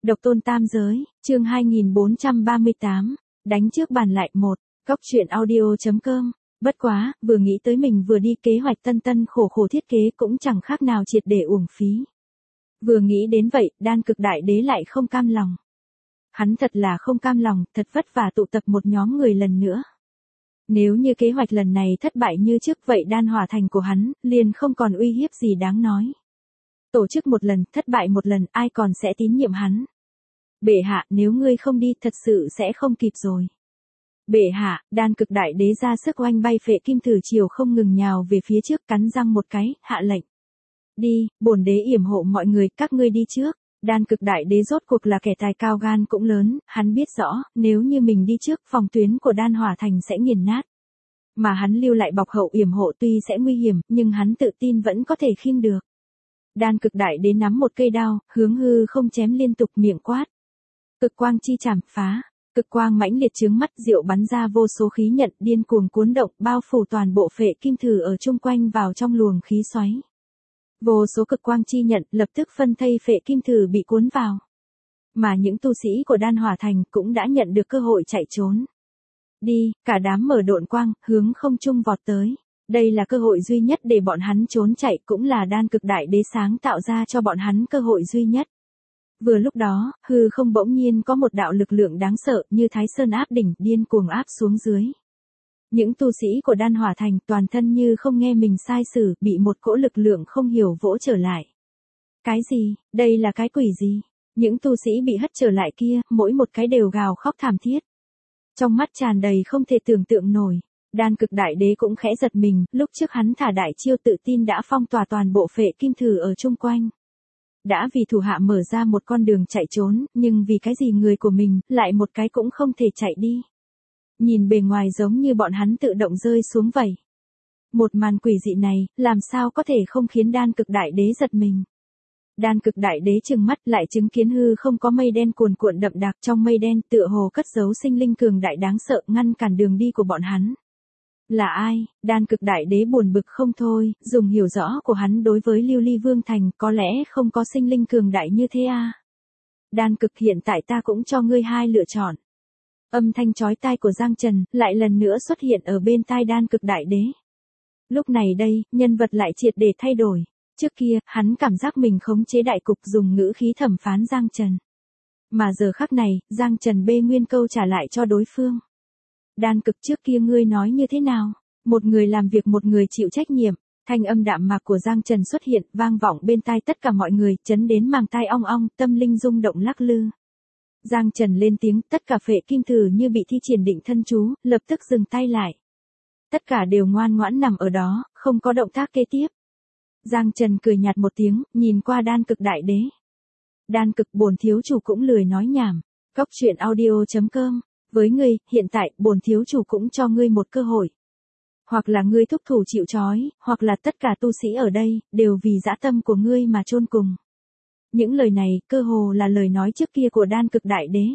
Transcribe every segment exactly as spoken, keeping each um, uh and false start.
Độc tôn tam giới, chương hai nghìn bốn trăm ba mươi tám, đánh trước bàn lại một, góc truyện audio.com. Bất quá, vừa nghĩ tới mình vừa đi kế hoạch tân tân khổ khổ thiết kế cũng chẳng khác nào triệt để uổng phí. Vừa nghĩ đến vậy, đan cực đại đế lại không cam lòng. Hắn thật là không cam lòng, thật vất vả tụ tập một nhóm người lần nữa. Nếu như kế hoạch lần này thất bại như trước vậy đan hỏa thành của hắn, liền không còn uy hiếp gì đáng nói. Tổ chức một lần, thất bại một lần, ai còn sẽ tín nhiệm hắn. Bệ hạ, nếu ngươi không đi thật sự sẽ không kịp rồi. Bệ hạ, đan cực đại đế ra sức oanh bay phệ kim thử chiều không ngừng nhào về phía trước cắn răng một cái, hạ lệnh. Đi, bổn đế yểm hộ mọi người, các ngươi đi trước. Đan cực đại đế rốt cuộc là kẻ tài cao gan cũng lớn, hắn biết rõ, nếu như mình đi trước phòng tuyến của đan hỏa thành sẽ nghiền nát. Mà hắn lưu lại bọc hậu yểm hộ tuy sẽ nguy hiểm, nhưng hắn tự tin vẫn có thể khiêng được. Đan cực đại đế nắm một cây đao, hướng hư không chém liên tục miệng quát. Cực quang chi chảm phá, cực quang mãnh liệt chướng mắt diệu bắn ra vô số khí nhận điên cuồng cuốn động bao phủ toàn bộ phệ kim thử ở chung quanh vào trong luồng khí xoáy. Vô số cực quang chi nhận lập tức phân thây phệ kim thử bị cuốn vào. Mà những tu sĩ của đan hỏa thành cũng đã nhận được cơ hội chạy trốn. Đi, cả đám mở độn quang, hướng không trung vọt tới. Đây là cơ hội duy nhất để bọn hắn trốn chạy, cũng là đan cực đại đế sáng tạo ra cho bọn hắn cơ hội duy nhất. Vừa lúc đó, hư không bỗng nhiên có một đạo lực lượng đáng sợ như Thái Sơn áp đỉnh điên cuồng áp xuống dưới. Những tu sĩ của đan hỏa thành toàn thân như không nghe mình sai sử, bị một cỗ lực lượng không hiểu vỗ trở lại. Cái gì, đây là cái quỷ gì? Những tu sĩ bị hất trở lại kia, mỗi một cái đều gào khóc thảm thiết. Trong mắt tràn đầy không thể tưởng tượng nổi. Đan cực đại đế cũng khẽ giật mình, lúc trước hắn thả đại chiêu tự tin đã phong tỏa toàn bộ phệ kim thử ở chung quanh. Đã vì thủ hạ mở ra một con đường chạy trốn, nhưng vì cái gì người của mình, lại một cái cũng không thể chạy đi. Nhìn bề ngoài giống như bọn hắn tự động rơi xuống vậy. Một màn quỷ dị này, làm sao có thể không khiến đan cực đại đế giật mình. Đan cực đại đế trừng mắt lại chứng kiến hư không có mây đen cuồn cuộn đậm đặc trong mây đen tựa hồ cất giấu sinh linh cường đại đáng sợ ngăn cản đường đi của bọn hắn. Là ai? Đan cực đại đế buồn bực không thôi, dùng hiểu rõ của hắn đối với Lưu Ly Vương Thành có lẽ không có sinh linh cường đại như thế à? Đan cực hiện tại ta cũng cho ngươi hai lựa chọn. Âm thanh chói tai của Giang Trần lại lần nữa xuất hiện ở bên tai đan cực đại đế. Lúc này đây, nhân vật lại triệt để thay đổi. Trước kia, hắn cảm giác mình khống chế đại cục dùng ngữ khí thẩm phán Giang Trần. Mà giờ khắc này, Giang Trần bê nguyên câu trả lại cho đối phương. Đan cực trước kia ngươi nói như thế nào? Một người làm việc một người chịu trách nhiệm. Thanh âm đạm mạc của Giang Trần xuất hiện, vang vọng bên tai tất cả mọi người, chấn đến màng tai ong ong, tâm linh rung động lắc lư. Giang Trần lên tiếng, tất cả phệ kim thử như bị thi triển định thân chú, lập tức dừng tay lại. Tất cả đều ngoan ngoãn nằm ở đó, không có động tác kế tiếp. Giang Trần cười nhạt một tiếng, nhìn qua đan cực đại đế. Đan cực bổn thiếu chủ cũng lười nói nhảm. Góc truyện audio.com. Với ngươi, hiện tại, bổn thiếu chủ cũng cho ngươi một cơ hội. Hoặc là ngươi thúc thủ chịu trói, hoặc là tất cả tu sĩ ở đây, đều vì dã tâm của ngươi mà chôn cùng. Những lời này, cơ hồ là lời nói trước kia của đan cực đại đế.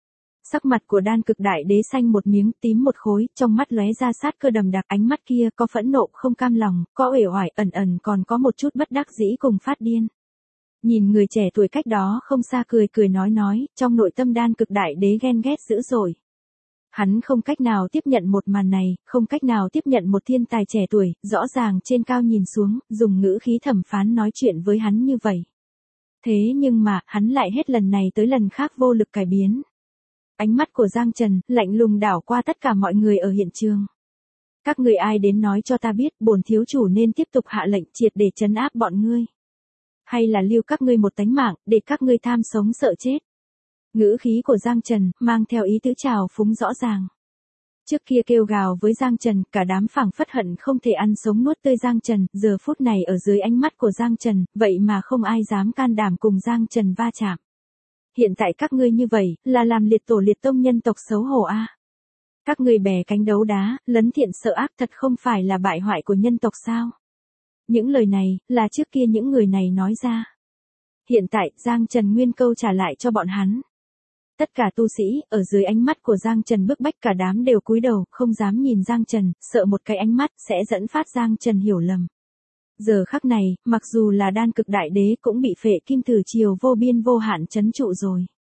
Sắc mặt của đan cực đại đế xanh một miếng tím một khối, trong mắt lóe ra sát cơ đầm đặc, ánh mắt kia có phẫn nộ không cam lòng, có uể oải ẩn ẩn còn có một chút bất đắc dĩ cùng phát điên. Nhìn người trẻ tuổi cách đó không xa cười cười nói nói, trong nội tâm đan cực đại đế ghen ghét dữ dội. Hắn không cách nào tiếp nhận một màn này, không cách nào tiếp nhận một thiên tài trẻ tuổi, rõ ràng trên cao nhìn xuống, dùng ngữ khí thẩm phán nói chuyện với hắn như vậy. Thế nhưng mà, hắn lại hết lần này tới lần khác vô lực cải biến. Ánh mắt của Giang Trần, lạnh lùng đảo qua tất cả mọi người ở hiện trường. Các người ai đến nói cho ta biết, bổn thiếu chủ nên tiếp tục hạ lệnh triệt để trấn áp bọn ngươi. Hay là lưu các ngươi một tánh mạng, để các ngươi tham sống sợ chết. Ngữ khí của Giang Trần, mang theo ý tứ trào phúng rõ ràng. Trước kia kêu gào với Giang Trần, cả đám phảng phất hận không thể ăn sống nuốt tươi Giang Trần, giờ phút này ở dưới ánh mắt của Giang Trần, vậy mà không ai dám can đảm cùng Giang Trần va chạm. Hiện tại các ngươi như vậy, là làm liệt tổ liệt tông nhân tộc xấu hổ a. Các ngươi bè cánh đấu đá, lấn thiện sợ ác thật không phải là bại hoại của nhân tộc sao? Những lời này, là trước kia những người này nói ra. Hiện tại, Giang Trần nguyên câu trả lại cho bọn hắn. Tất cả tu sĩ, ở dưới ánh mắt của Giang Trần bức bách cả đám đều cúi đầu, không dám nhìn Giang Trần, sợ một cái ánh mắt, sẽ dẫn phát Giang Trần hiểu lầm. Giờ khắc này, mặc dù là đan cực đại đế cũng bị phệ kim thử chiều vô biên vô hạn trấn trụ rồi.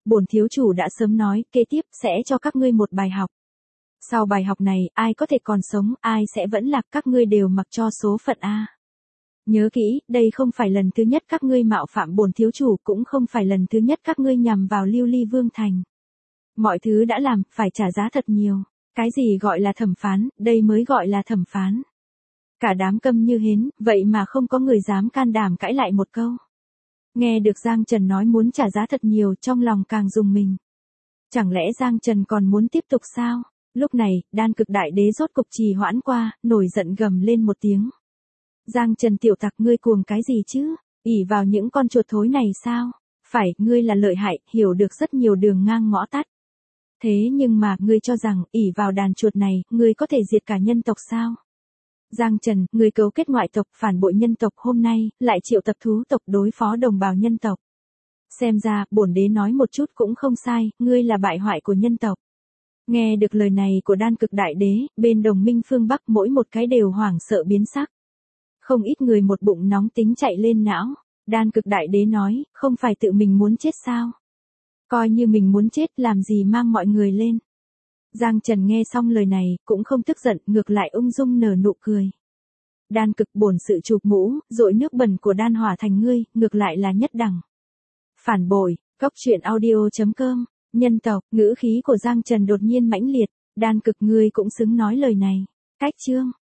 Bổn thiếu chủ đã sớm nói, kế tiếp sẽ cho các ngươi một bài học. Sau bài học này, ai có thể còn sống, ai sẽ vẫn lạc, các ngươi đều mặc cho số phận a. Nhớ kỹ, đây không phải lần thứ nhất các ngươi mạo phạm bổn thiếu chủ, cũng không phải lần thứ nhất các ngươi nhằm vào Lưu Ly Vương thành. Mọi thứ đã làm, phải trả giá thật nhiều. Cái gì gọi là thẩm phán, đây mới gọi là thẩm phán. Cả đám câm như hến, vậy mà không có người dám can đảm cãi lại một câu. Nghe được Giang Trần nói muốn trả giá thật nhiều, trong lòng càng rùng mình. Chẳng lẽ Giang Trần còn muốn tiếp tục sao? Lúc này, Đan Cực Đại Đế rốt cục trì hoãn qua, nổi giận gầm lên một tiếng. Giang Trần tiểu tặc, ngươi cuồng cái gì chứ? ỷ vào những con chuột thối này sao? Phải, ngươi là lợi hại, hiểu được rất nhiều đường ngang ngõ tắt. Thế nhưng mà, ngươi cho rằng, ỷ vào đàn chuột này, ngươi có thể diệt cả nhân tộc sao? Giang Trần, ngươi cấu kết ngoại tộc, phản bội nhân tộc, hôm nay, lại triệu tập thú tộc đối phó đồng bào nhân tộc. Xem ra, bổn đế nói một chút cũng không sai, ngươi là bại hoại của nhân tộc. Nghe được lời này của Đan Cực Đại Đế, bên đồng minh phương Bắc mỗi một cái đều hoảng sợ biến sắc. Không ít người một bụng nóng tính chạy lên não. Đan Cực Đại Đế nói, không phải tự mình muốn chết sao? Coi như mình muốn chết, làm gì mang mọi người lên. Giang Trần nghe xong lời này, cũng không tức giận, ngược lại ung dung nở nụ cười. Đan Cực, bổn sự chụp mũ, dội nước bẩn của đan hỏa thành ngươi, ngược lại là nhất đẳng. Phản bội, góc truyện audio chấm com, nhân tộc, ngữ khí của Giang Trần đột nhiên mãnh liệt. Đan Cực, ngươi cũng xứng nói lời này. Cách chương.